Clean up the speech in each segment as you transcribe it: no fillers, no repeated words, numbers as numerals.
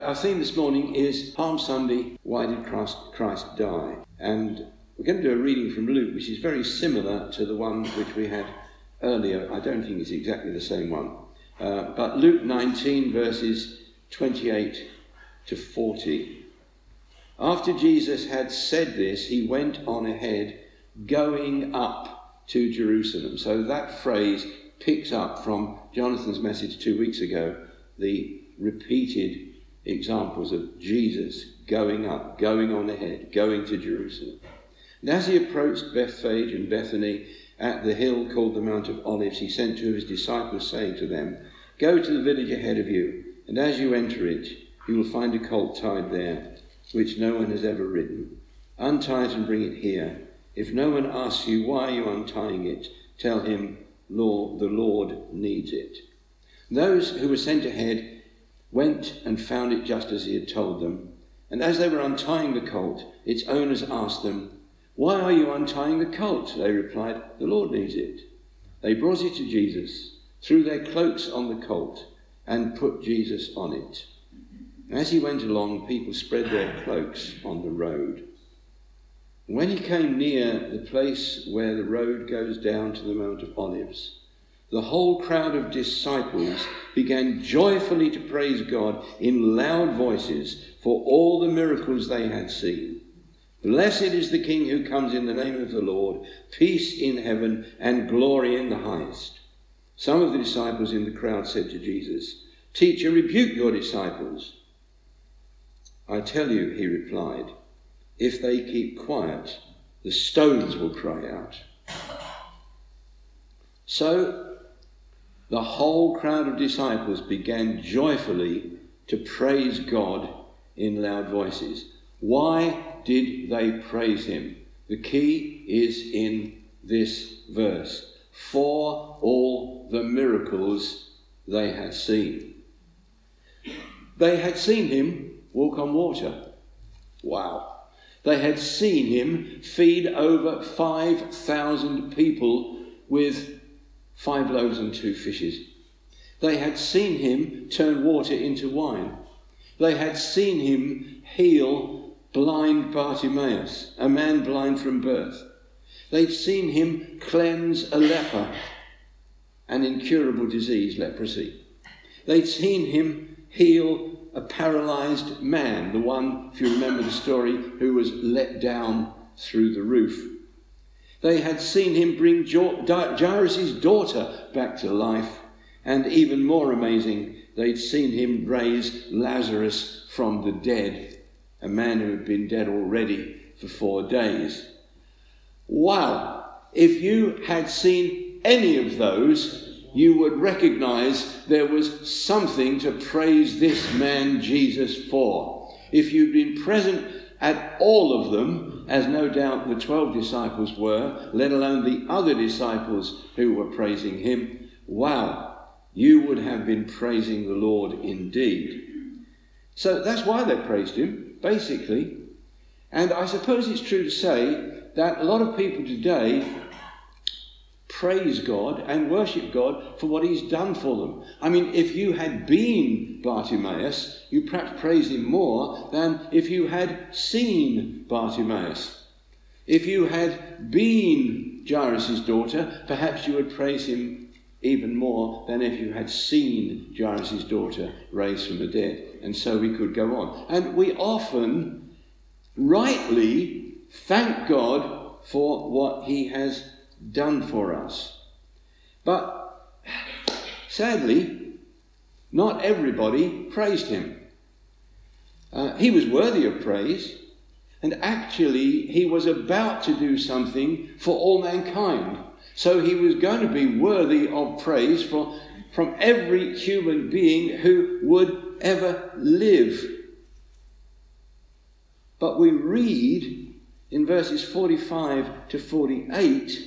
Our theme this morning is Palm Sunday, Why Did Christ Die? And we're going to do a reading from Luke, which is very similar to the one which we had earlier. I don't think it's exactly the same one. But Luke 19, verses 28 to 40. After Jesus had said this, he went on ahead, going up to Jerusalem. So that phrase picks up from Jonathan's message 2 weeks ago, the repeated examples of Jesus going up, going on ahead, going to Jerusalem. And as he approached Bethphage and Bethany at the hill called the Mount of Olives, he sent two of his disciples, saying to them, "Go to the village ahead of you, and as you enter it, you will find a colt tied there, which no one has ever ridden. Untie it and bring it here. If no one asks you why you are untying it, tell him, the Lord needs it." Those who were sent ahead went and found it just as he had told them. And as they were untying the colt, its owners asked them, "Why are you untying the colt?" They replied, "The Lord needs it." They brought it to Jesus, threw their cloaks on the colt, and put Jesus on it. As he went along, people spread their cloaks on the road. When he came near the place where the road goes down to the Mount of Olives, the whole crowd of disciples began joyfully to praise God in loud voices for all the miracles they had seen. "Blessed is the King who comes in the name of the Lord, peace in heaven and glory in the highest." Some of the disciples in the crowd said to Jesus, "Teacher, rebuke your disciples." "I tell you," he replied, "if they keep quiet, the stones will cry out." So the whole crowd of disciples began joyfully to praise God in loud voices. Why did they praise him? The key is in this verse. For all the miracles they had seen. They had seen him walk on water. Wow. They had seen him feed over 5,000 people with 5 loaves and 2 fishes. They had seen him turn water into wine. They had seen him heal blind Bartimaeus, a man blind from birth. They'd seen him cleanse a leper, an incurable disease, leprosy. They'd seen him heal a paralyzed man, the one, if you remember the story, who was let down through the roof. They had seen him bring Jairus' daughter back to life. And even more amazing, they'd seen him raise Lazarus from the dead, a man who had been dead already for 4 days. Wow! If you had seen any of those, you would recognize there was something to praise this man Jesus for. If you'd been present at all of them, as no doubt the 12 disciples were, let alone the other disciples who were praising him, wow, you would have been praising the Lord indeed. So that's why they praised him, basically. And I suppose it's true to say that a lot of people today praise God and worship God for what he's done for them. I mean, if you had been Bartimaeus, you perhaps praise him more than if you had seen Bartimaeus. If you had been Jairus' daughter, perhaps you would praise him even more than if you had seen Jairus' daughter raised from the dead. And so we could go on. And we often rightly thank God for what he has done for us. But sadly, not everybody praised him. He was worthy of praise, and actually he was about to do something for all mankind. So he was going to be worthy of praise from every human being who would ever live. But we read in verses 45 to 48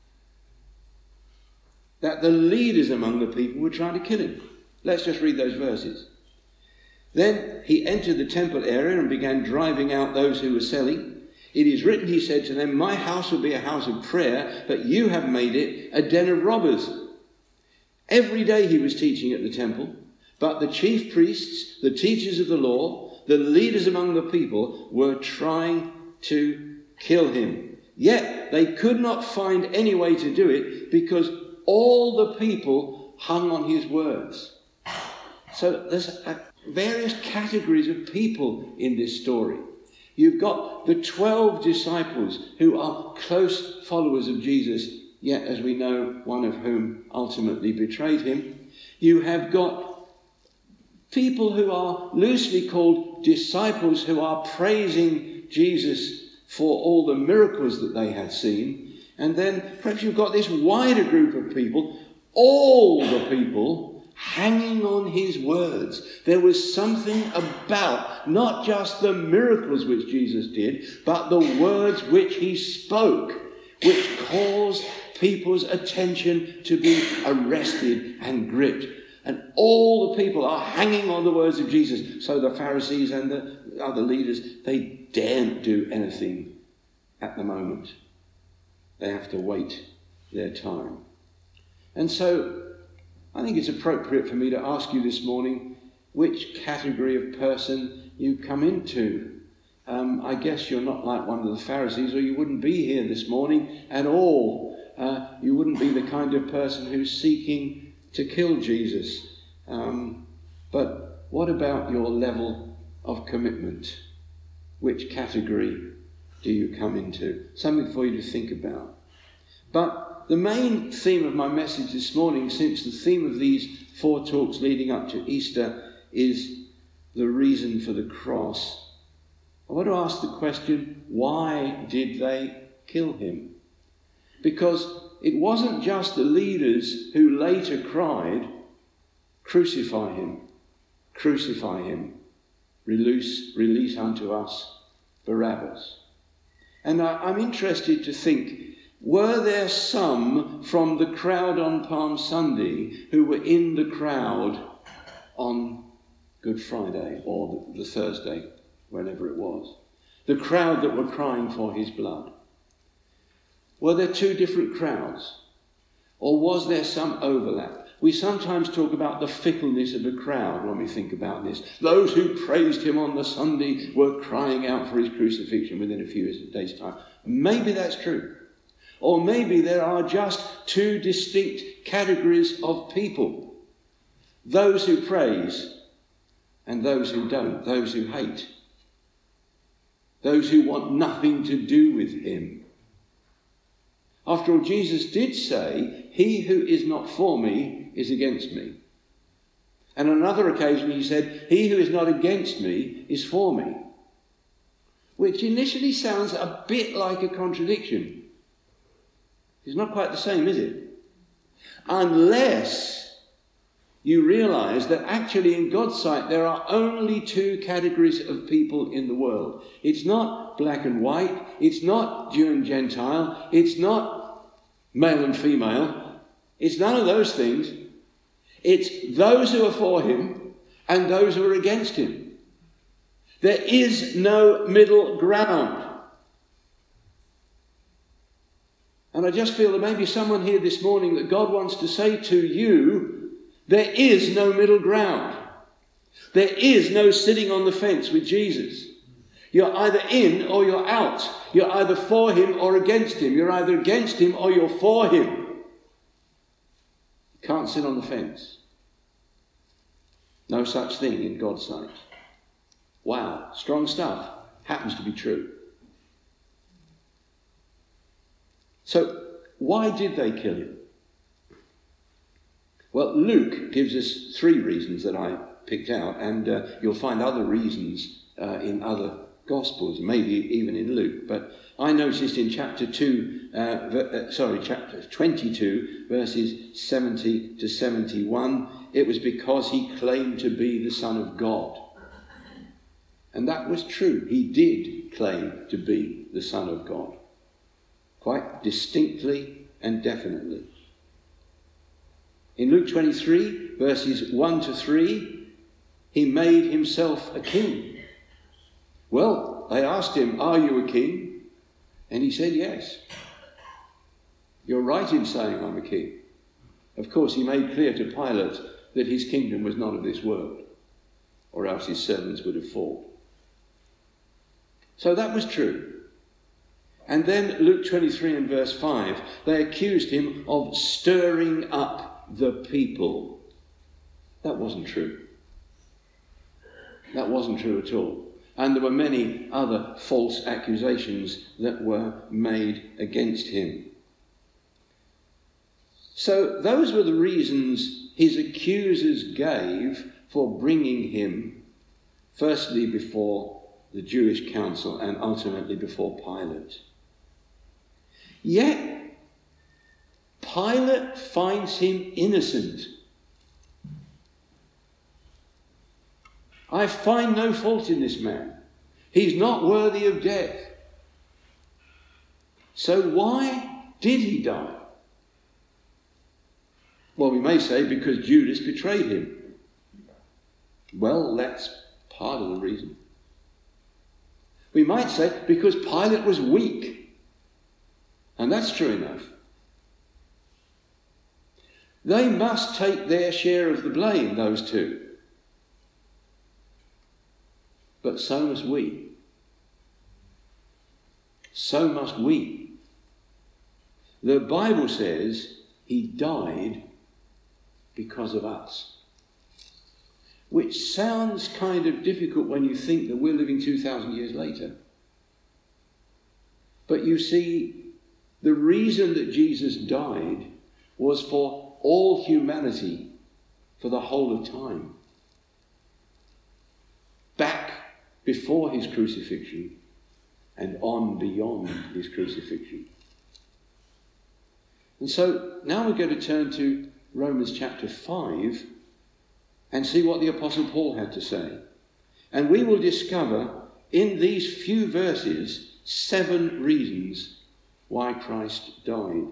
that the leaders among the people were trying to kill him. Let's just read those verses. Then he entered the temple area and began driving out those who were selling. "It is written," he said to them, "My house will be a house of prayer, but you have made it a den of robbers." Every day he was teaching at the temple, But the chief priests, the teachers of the law, the leaders among the people were trying to kill him. Yet they could not find any way to do it because all the people hung on his words. So there's various categories of people in this story. You've got the 12 disciples who are close followers of Jesus, yet, as we know, one of whom ultimately betrayed him. You have got people who are loosely called disciples who are praising Jesus for all the miracles that they had seen. And then perhaps you've got this wider group of people, all the people hanging on his words. There was something about not just the miracles which Jesus did, but the words which he spoke, which caused people's attention to be arrested and gripped. And all the people are hanging on the words of Jesus. So the Pharisees and the other leaders, they daren't do anything at the moment. They have to wait their time. And so I think it's appropriate for me to ask you this morning which category of person you come into. I guess you're not like one of the Pharisees, or you wouldn't be here this morning at all. You wouldn't be the kind of person who's seeking to kill Jesus. But what about your level of commitment? Which category do you come into? Something for you to think about. But the main theme of my message this morning, since the theme of these 4 talks leading up to Easter is the reason for the cross, I want to ask the question, why did they kill him? Because it wasn't just the leaders who later cried, crucify him, release unto us Barabbas. And I'm interested to think, were there some from the crowd on Palm Sunday who were in the crowd on Good Friday or the Thursday, whenever it was? The crowd that were crying for his blood. Were there 2 different crowds? Or was there some overlap? We sometimes talk about the fickleness of a crowd when we think about this. Those who praised him on the Sunday were crying out for his crucifixion within a few days' time. Maybe that's true. Or maybe there are just 2 distinct categories of people. Those who praise and those who don't. Those who hate. Those who want nothing to do with him. After all, Jesus did say, he who is not for me is against me. And on another occasion he said, he who is not against me is for me. Which initially sounds a bit like a contradiction. It's not quite the same, is it? Unless you realise that actually in God's sight there are only 2 categories of people in the world. It's not black and white. It's not Jew and Gentile. It's not male and female. It's none of those things. It's those who are for him and those who are against him. There is no middle ground. And I just feel there may be someone here this morning that God wants to say to you, there is no middle ground. There is no sitting on the fence with Jesus. You're either in or you're out. You're either for him or against him. You're either against him or you're for him. You can't sit on the fence. No such thing in God's sight. Wow, strong stuff. Happens to be true. So, why did they kill him? Well, Luke gives us 3 reasons that I picked out, and you'll find other reasons in other Gospels, maybe even in Luke. But I noticed in chapter 22, verses 70 to 71, it was because he claimed to be the Son of God. And that was true. He did claim to be the Son of God. Quite distinctly and definitely. In Luke 23, verses 1 to 3, he made himself a king. Well, they asked him, are you a king? And he said, yes. You're right in saying I'm a king. Of course, he made clear to Pilate that his kingdom was not of this world, or else his servants would have fought. So that was true. And then Luke 23 and verse 5, they accused him of stirring up the people. That wasn't true. That wasn't true at all. And there were many other false accusations that were made against him. So those were the reasons his accusers gave for bringing him, firstly before the Jewish council and ultimately before Pilate. Yet, Pilate finds him innocent. I find no fault in this man. He's not worthy of death. So why did he die? Well, we may say because Judas betrayed him. Well, that's part of the reason. We might say because Pilate was weak. And that's true enough. They must take their share of the blame, those two. But so must we. So must we. The Bible says he died because of us. Which sounds kind of difficult when you think that we're living 2,000 years later. But you see, the reason that Jesus died was for all humanity, for the whole of time. Back before his crucifixion and on beyond his crucifixion. And so now we're going to turn to Romans chapter 5 and see what the Apostle Paul had to say. And we will discover in these few verses 7 reasons why Christ died.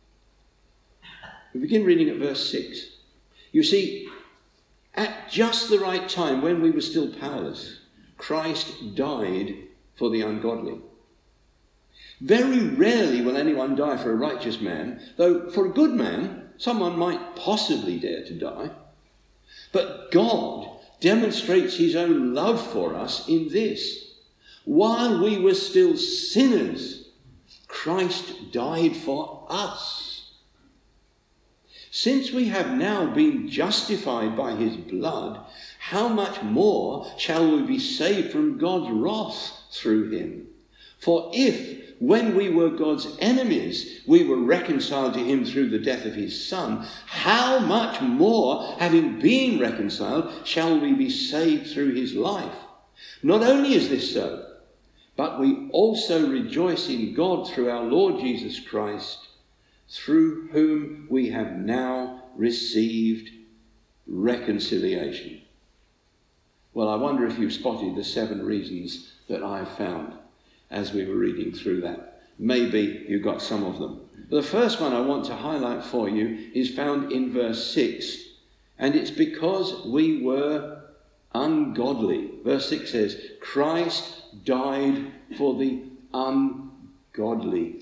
We begin reading at verse 6. You see, at just the right time, when we were still powerless, Christ died for the ungodly. Very rarely will anyone die for a righteous man, though for a good man, someone might possibly dare to die. But God demonstrates his own love for us in this. While we were still sinners, Christ died for us. Since we have now been justified by his blood, how much more shall we be saved from God's wrath through him? For if, when we were God's enemies, we were reconciled to him through the death of his Son, how much more, having been reconciled, shall we be saved through his life? Not only is this so, but we also rejoice in God through our Lord Jesus Christ, through whom we have now received reconciliation. Well, I wonder if you've spotted the 7 reasons that I've found as we were reading through that. Maybe you got some of them. The first one I want to highlight for you is found in verse 6, and it's because we were ungodly. Verse 6 says, Christ died for the ungodly.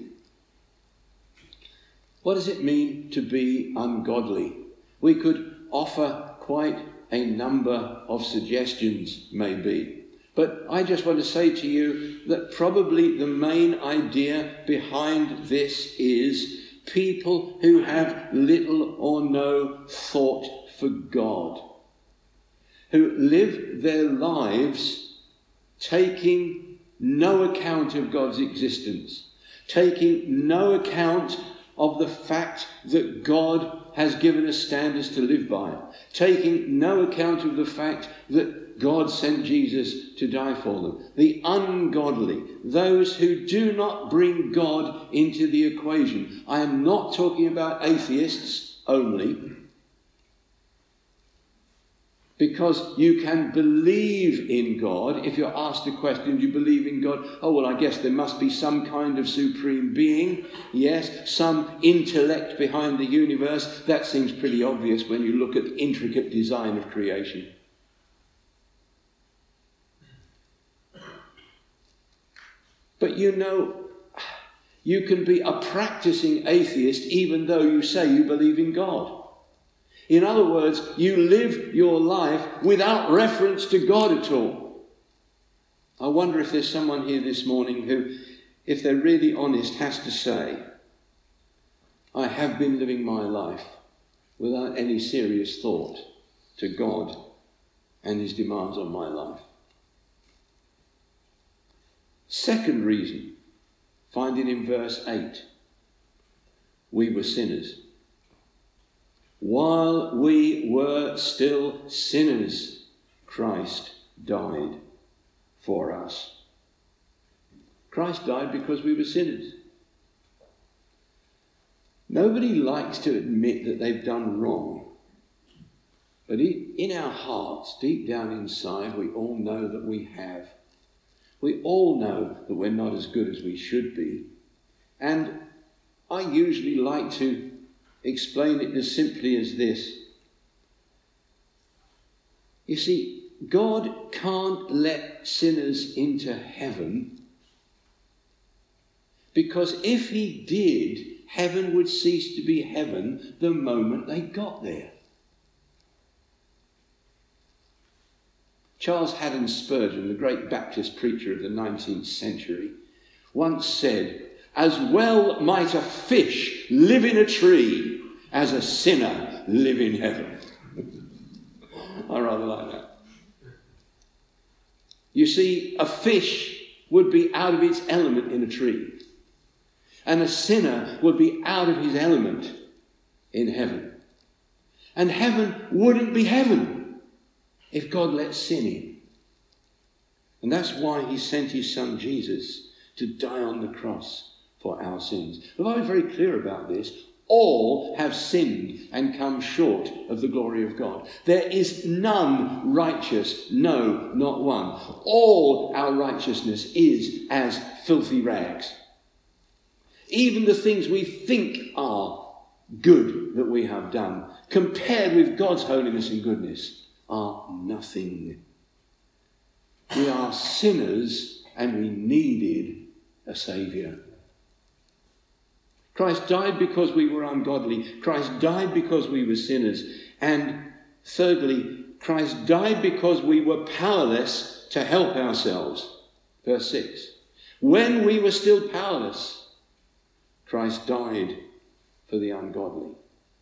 What does it mean to be ungodly? We could offer quite a number of suggestions, maybe. But I just want to say to you that probably the main idea behind this is people who have little or no thought for God, who live their lives taking no account of God's existence, taking no account of the fact that God has given us standards to live by, taking no account of the fact that God sent Jesus to die for them. The ungodly, those who do not bring God into the equation. I am not talking about atheists only, because you can believe in God. If you're asked a question, do you believe in God? Oh, well, I guess there must be some kind of supreme being. Yes, some intellect behind the universe. That seems pretty obvious when you look at the intricate design of creation. But you know, you can be a practicing atheist even though you say you believe in God. In other words, you live your life without reference to God at all. I wonder if there's someone here this morning who, if they're really honest, has to say, I have been living my life without any serious thought to God and his demands on my life. Second reason, find it in verse 8. We were sinners. While we were still sinners, Christ died for us. Christ died because we were sinners. Nobody likes to admit that they've done wrong. But in our hearts, deep down inside, we all know that we have. We all know that we're not as good as we should be. And I usually like to explain it as simply as this. You see, God can't let sinners into heaven, because if he did, heaven would cease to be heaven the moment they got there. Charles Haddon Spurgeon, the great Baptist preacher of the 19th century, once said, as well might a fish live in a tree as a sinner live in heaven. I rather like that. You see, a fish would be out of its element in a tree, and a sinner would be out of his element in heaven. And heaven wouldn't be heaven if God let sin in. And that's why he sent his son Jesus to die on the cross for our sins. But I was very clear about this. All have sinned and come short of the glory of God. There is none righteous, no, not one. All our righteousness is as filthy rags. Even the things we think are good that we have done, compared with God's holiness and goodness, are nothing. We are sinners and we needed a Saviour. Christ died because we were ungodly. Christ died because we were sinners. And thirdly, Christ died because we were powerless to help ourselves. Verse 6. When we were still powerless, Christ died for the ungodly.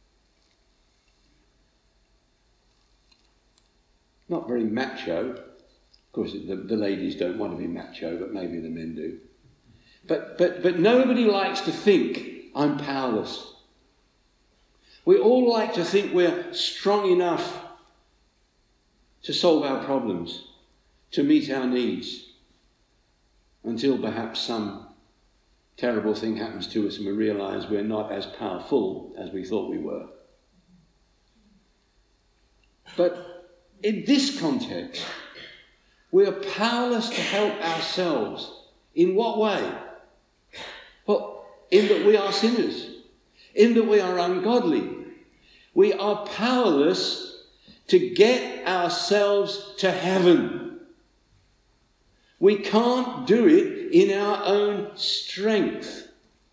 Not very macho. Of course, the ladies don't want to be macho, but maybe the men do. But nobody likes to think, I'm powerless. We all like to think we're strong enough to solve our problems, to meet our needs, until perhaps some terrible thing happens to us and we realise we're not as powerful as we thought we were. But in this context, we are powerless to help ourselves. In what way? Well, in that we are sinners, in that we are ungodly. We are powerless to get ourselves to heaven. We can't do it in our own strength.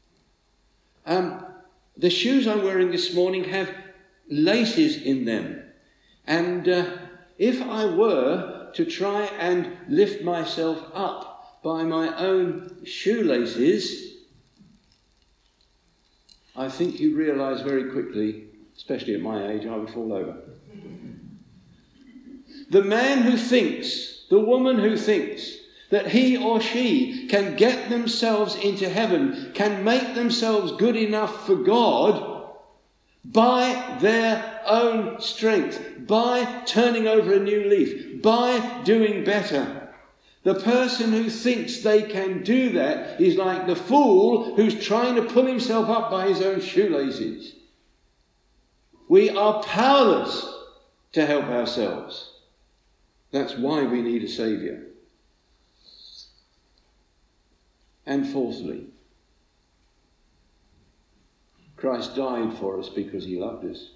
The shoes I'm wearing this morning have laces in them. And if I were to try and lift myself up by my own shoelaces, I think you realise very quickly, especially at my age, I would fall over. The man who thinks, the woman who thinks that he or she can get themselves into heaven, can make themselves good enough for God by their own strength, by turning over a new leaf, by doing better. The person who thinks they can do that is like the fool who's trying to pull himself up by his own shoelaces. We are powerless to help ourselves. That's why we need a Saviour. And fourthly, Christ died for us because he loved us.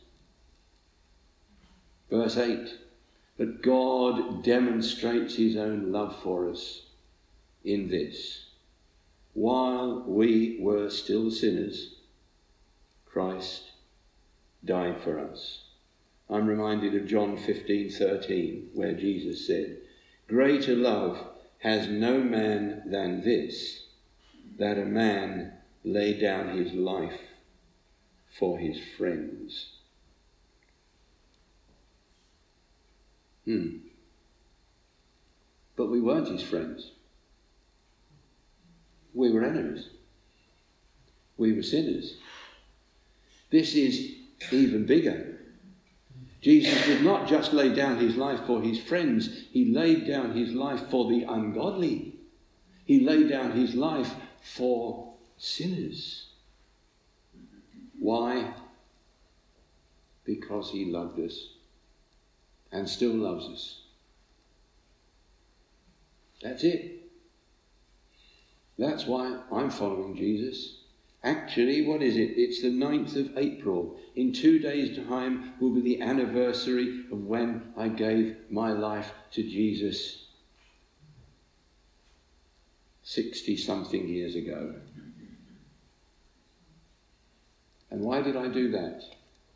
Verse 8. But God demonstrates his own love for us in this. While we were still sinners, Christ died for us. I'm reminded of John 15:13, where Jesus said, "Greater love has no man than this, that a man lay down his life for his friends." But we weren't his friends. We were enemies. We were sinners. This is even bigger. Jesus did not just lay down his life for his friends. He laid down his life for the ungodly. He laid down his life for sinners. Why? Because he loved us and still loves us. That's it. That's why I'm following Jesus. Actually, what is it? It's the 9th of April. In 2 days' time will be the anniversary of when I gave my life to Jesus 60-something years ago. And why did I do that?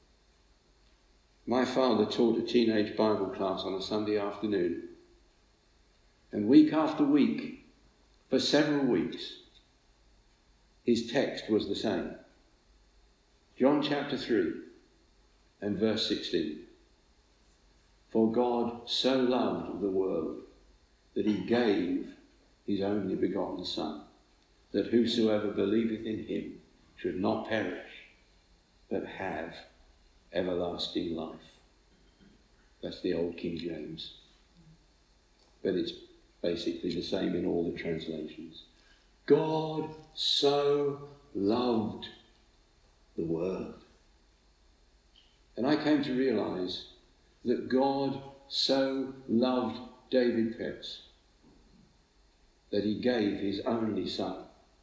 My father taught a teenage Bible class on a Sunday afternoon. And week after week, for several weeks, his text was the same. John chapter 3 and verse 16. For God so loved the world that he gave his only begotten Son, that whosoever believeth in him should not perish, but have everlasting life. That's the old King James. But it's basically the same in all the translations. God so loved the world. And I came to realize that God so loved David Petts that he gave his only son,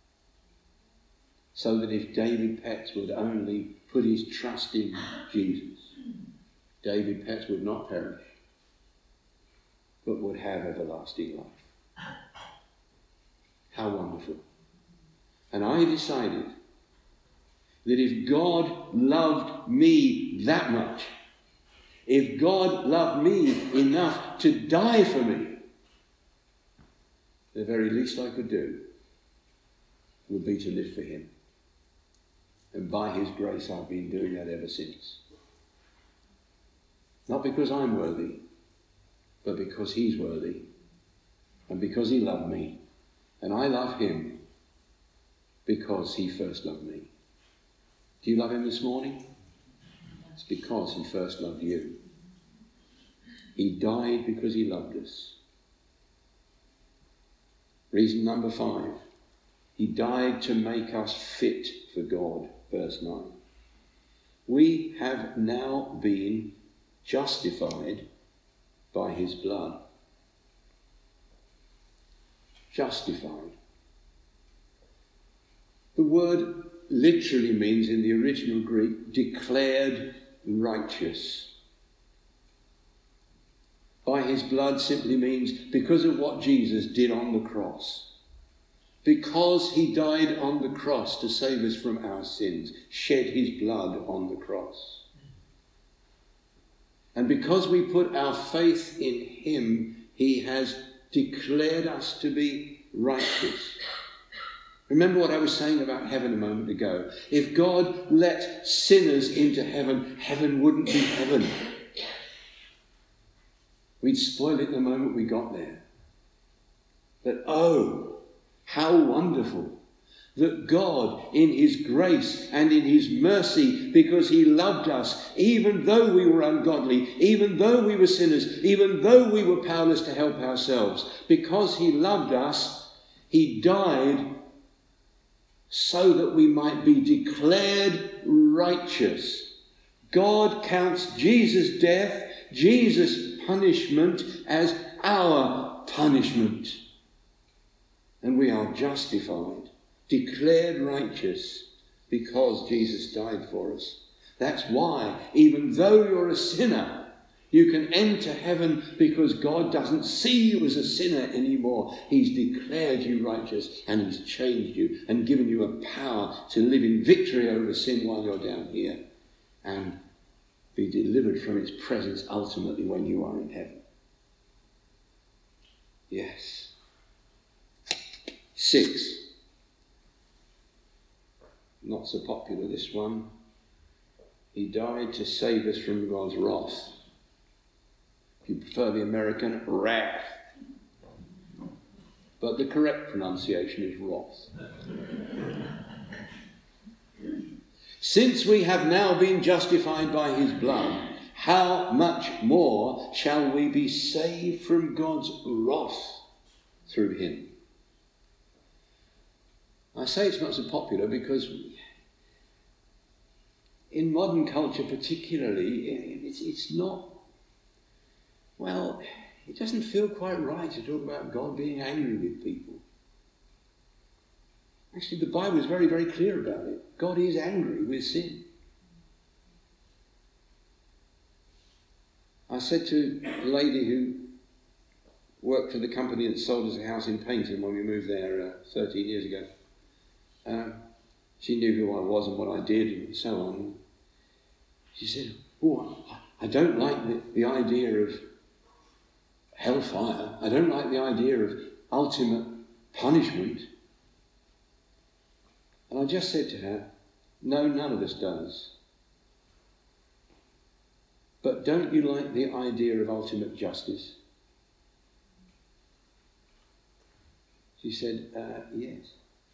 so that if David Petts would only put his trust in Jesus, David Petts would not perish, but would have everlasting life. How wonderful. And I decided that if God loved me that much, if God loved me enough to die for me, the very least I could do would be to live for him. And by his grace, I've been doing that ever since. Not because I'm worthy, but because he's worthy. And because he loved me. And I love him because he first loved me. Do you love him this morning? It's because he first loved you. He died because he loved us. Reason number 5. He died to make us fit for God. Verse 9. We have now been justified by his blood. Justified. The word literally means, in the original Greek, declared righteous. By his blood simply means because of what Jesus did on the cross. Because he died on the cross to save us from our sins, shed his blood on the cross. And because we put our faith in him, he has declared us to be righteous. Remember what I was saying about heaven a moment ago. If God let sinners into heaven, heaven wouldn't be heaven. We'd spoil it the moment we got there. But oh, how wonderful that God, in his grace and in his mercy, because he loved us, even though we were ungodly, even though we were sinners, even though we were powerless to help ourselves, because he loved us, he died so that we might be declared righteous. God counts Jesus' death, Jesus' punishment, as our punishment. And we are justified, declared righteous, because Jesus died for us. That's why, even though you're a sinner, you can enter heaven, because God doesn't see you as a sinner anymore. He's declared you righteous, and he's changed you and given you a power to live in victory over sin while you're down here. And be delivered from its presence ultimately when you are in heaven. Yes. 6. Not so popular, this one. He died to save us from God's wrath. If you prefer the American, wrath. But the correct pronunciation is wrath. Since we have now been justified by his blood, how much more shall we be saved from God's wrath through him? I say it's not so popular because in modern culture particularly, it's not, well, it doesn't feel quite right to talk about God being angry with people. Actually, the Bible is very, very clear about it. God is angry with sin. I said to a lady who worked for the company that sold us a house in Paynton when we moved there 13 years ago. She knew who I was and what I did and so on. She said, I don't like the idea of hellfire. I don't like the idea of ultimate punishment. And I just said to her, no, none of us does. But don't you like the idea of ultimate justice? She said, yes.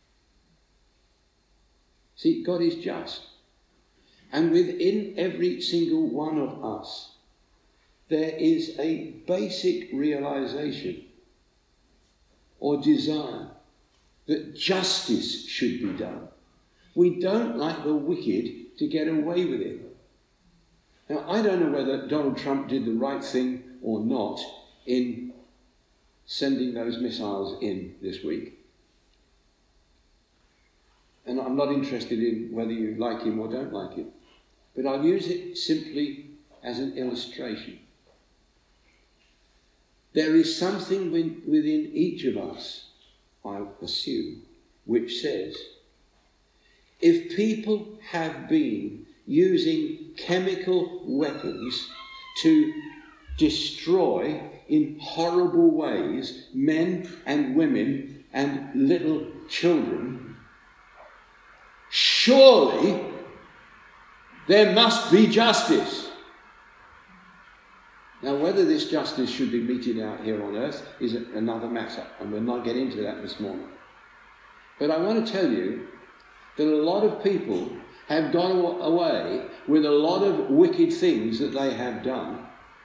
See, God is just. And within every single one of us, there is a basic realization or desire that justice should be done. We don't like the wicked to get away with it. Now, I don't know whether Donald Trump did the right thing or not in sending those missiles in this week. And I'm not interested in whether you like him or don't like him. But I'll use it simply as an illustration. There is something within each of us, I assume, which says, if people have been using chemical weapons to destroy in horrible ways men and women and little children, surely there must be justice. Now, whether this justice should be meted out here on earth is another matter, and we'll not get into that this morning. But I want to tell you that a lot of people have gone away with a lot of wicked things that they have done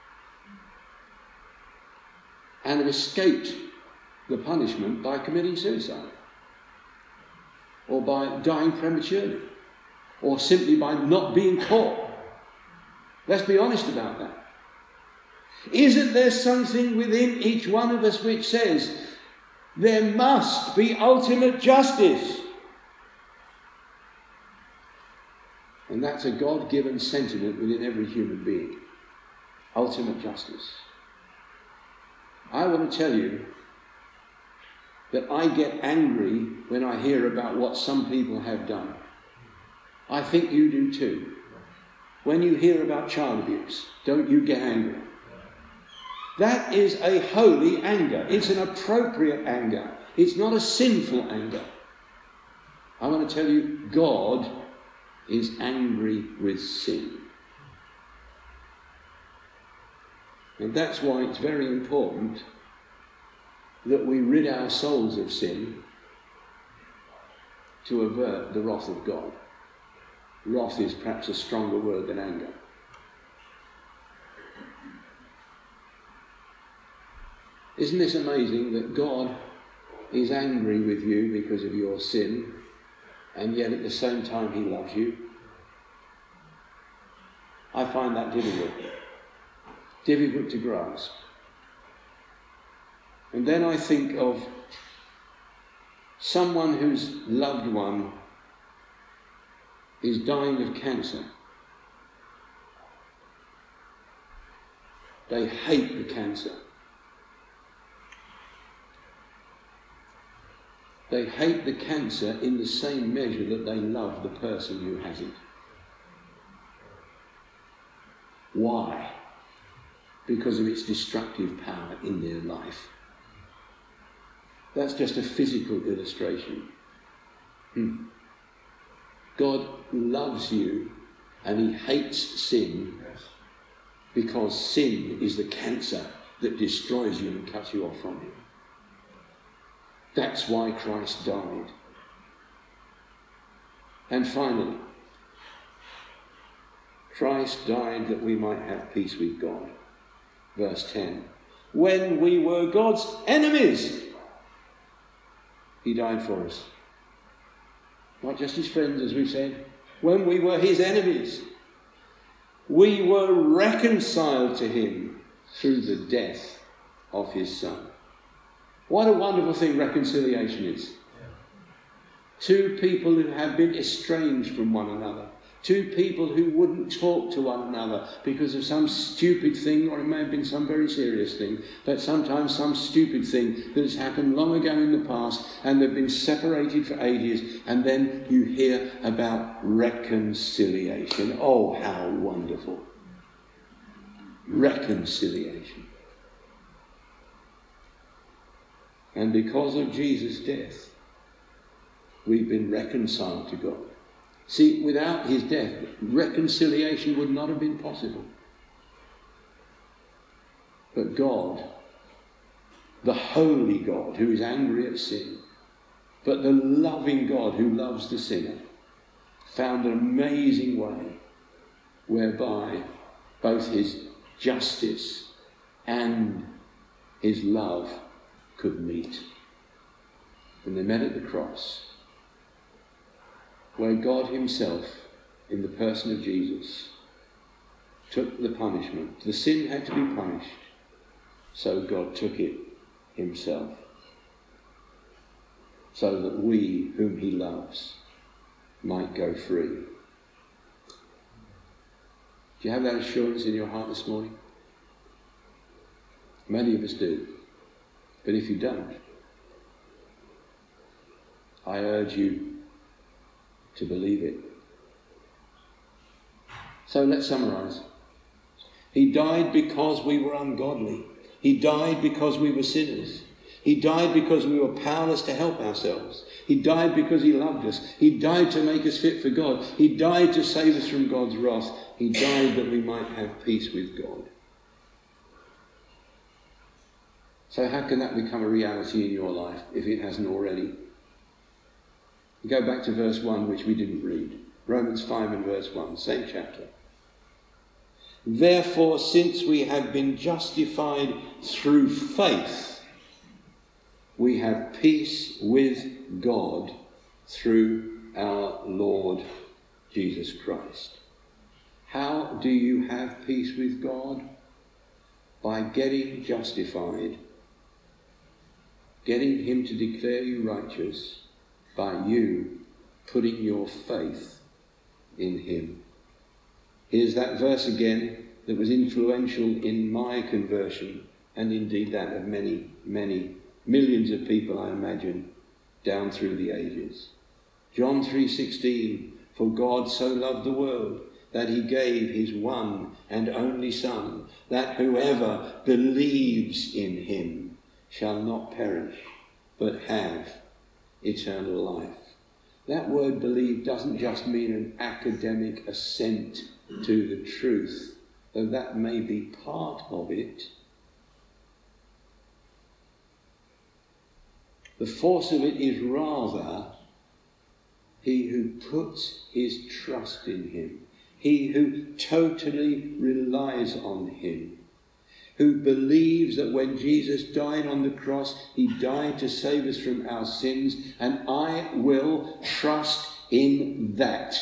and have escaped the punishment by committing suicide or by dying prematurely or simply by not being caught. Let's be honest about that. Isn't there something within each one of us which says there must be ultimate justice? And that's a God-given sentiment within every human being. Ultimate justice. I want to tell you that I get angry when I hear about what some people have done. I think you do too. When you hear about child abuse, don't you get angry? That is a holy anger. It's an appropriate anger. It's not a sinful anger. I want to tell you, God is angry with sin. And that's why it's very important that we rid our souls of sin to avert the wrath of God. Wrath is perhaps a stronger word than anger. Isn't this amazing that God is angry with you because of your sin, and yet at the same time he loves you? I find that difficult to grasp. And then I think of someone whose loved one is dying of cancer. They hate the cancer. They hate the cancer in the same measure that they love the person who has it. Why? Because of its destructive power in their life. That's just a physical illustration. God loves you and he hates sin because sin is the cancer that destroys you and cuts you off from him. That's why Christ died. And finally, Christ died that we might have peace with God. Verse 10. When we were God's enemies, he died for us. Not just his friends, as we've said. When we were his enemies, we were reconciled to him through the death of his Son. What a wonderful thing reconciliation is. Two people who have been estranged from one another. Two people who wouldn't talk to one another because of some stupid thing, or it may have been some very serious thing, but sometimes some stupid thing that has happened long ago in the past, and they've been separated for ages, and then you hear about reconciliation. Oh, how wonderful. Reconciliation. And because of Jesus' death, we've been reconciled to God. See, without his death, reconciliation would not have been possible. But God, the holy God who is angry at sin, but the loving God who loves the sinner, found an amazing way whereby both his justice and his love could meet. And they met at the cross, where God himself, in the person of Jesus, took the punishment. The sin had to be punished, so God took it himself, so that we, whom he loves, might go free. Do you have that assurance in your heart this morning? Many of us do. But if you don't, I urge you to believe it. So let's summarize. He died because we were ungodly. He died because we were sinners. He died because we were powerless to help ourselves. He died because he loved us. He died to make us fit for God. He died to save us from God's wrath. He died that we might have peace with God. So how can that become a reality in your life if it hasn't already? Go back to verse 1, which we didn't read. Romans 5 and verse 1, same chapter. Therefore, since we have been justified through faith, we have peace with God through our Lord Jesus Christ. How do you have peace with God? By getting justified, getting him to declare you righteous, by you putting your faith in him. Here's that verse again that was influential in my conversion, and indeed that of many, many millions of people, I imagine, down through the ages. John 3:16, for God so loved the world that he gave his one and only Son, that whoever believes in him shall not perish, but have eternal life. That word believe doesn't just mean an academic assent to the truth, though that may be part of it. The force of it is rather he who puts his trust in him, he who totally relies on him, who believes that when Jesus died on the cross, he died to save us from our sins, and I will trust in that.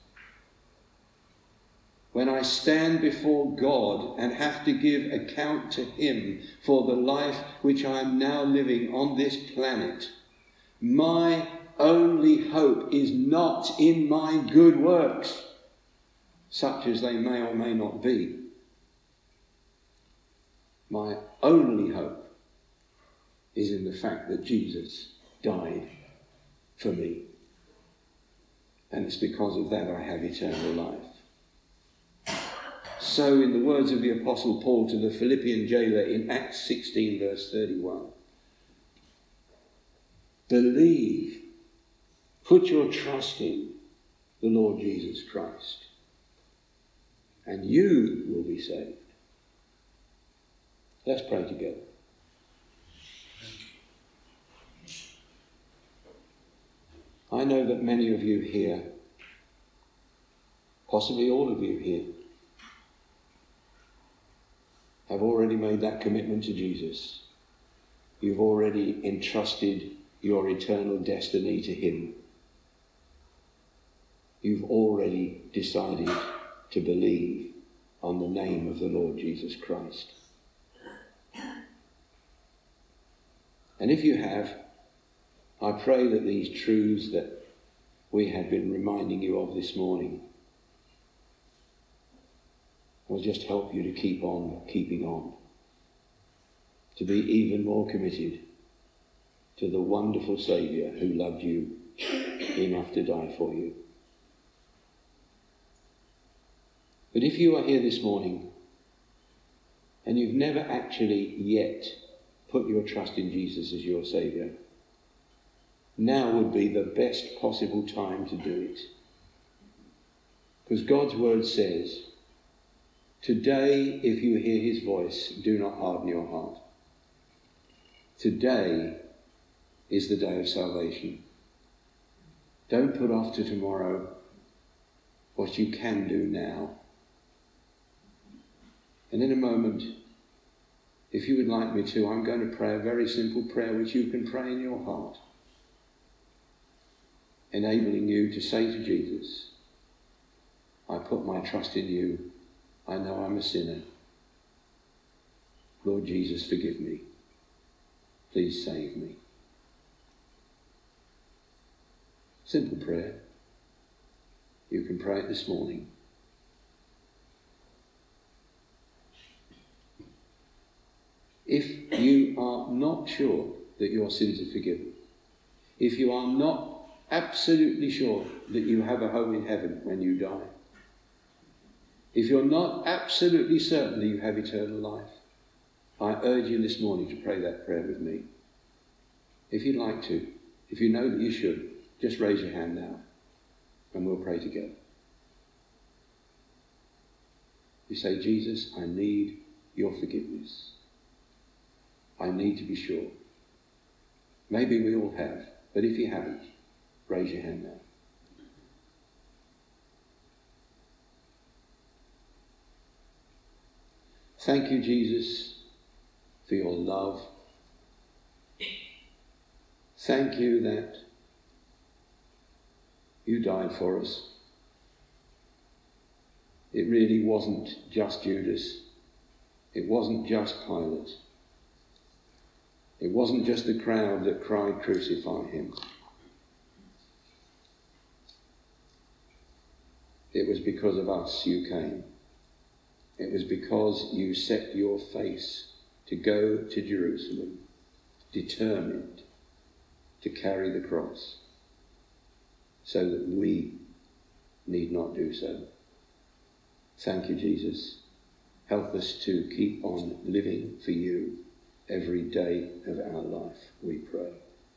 When I stand before God and have to give account to him for the life which I am now living on this planet, my only hope is not in my good works, such as they may or may not be. My only hope is in the fact that Jesus died for me. And it's because of that I have eternal life. so in the words of the Apostle Paul to the Philippian jailer in Acts 16 verse 31, believe, put your trust in the Lord Jesus Christ, and you will be saved. Let's pray together. I know that many of you here, possibly all of you here, have already made that commitment to Jesus. You've already entrusted your eternal destiny to him. You've already decided to believe on the name of the Lord Jesus Christ. And if you have, I pray that these truths that we have been reminding you of this morning will just help you to keep on keeping on, to be even more committed to the wonderful Saviour who loved you enough to die for you. But if you are here this morning and you've never actually yet put your trust in Jesus as your Saviour, now would be the best possible time to do it. Because God's word says, today, if you hear his voice, do not harden your heart. Today is the day of salvation. Don't put off to tomorrow what you can do now. And in a moment, if you would like me to, I'm going to pray a very simple prayer which you can pray in your heart, enabling you to say to Jesus, I put my trust in you. I know I'm a sinner. Lord Jesus, forgive me. Please save me. Simple prayer. You can pray it this morning. If you are not sure that your sins are forgiven, if you are not absolutely sure that you have a home in heaven when you die, if you're not absolutely certain that you have eternal life, I urge you this morning to pray that prayer with me. If you'd like to, if you know that you should, just raise your hand now and we'll pray together. You say, Jesus, I need your forgiveness. I need to be sure. Maybe we all have, but if you haven't, raise your hand now. Thank you, Jesus, for your love. Thank you that you died for us. It really wasn't just Judas. It wasn't just Pilate. It wasn't just the crowd that cried, crucify him. It was because of us you came. It was because you set your face to go to Jerusalem, determined to carry the cross, so that we need not do so. Thank you, Jesus. Help us to keep on living for you every day of our life, we pray.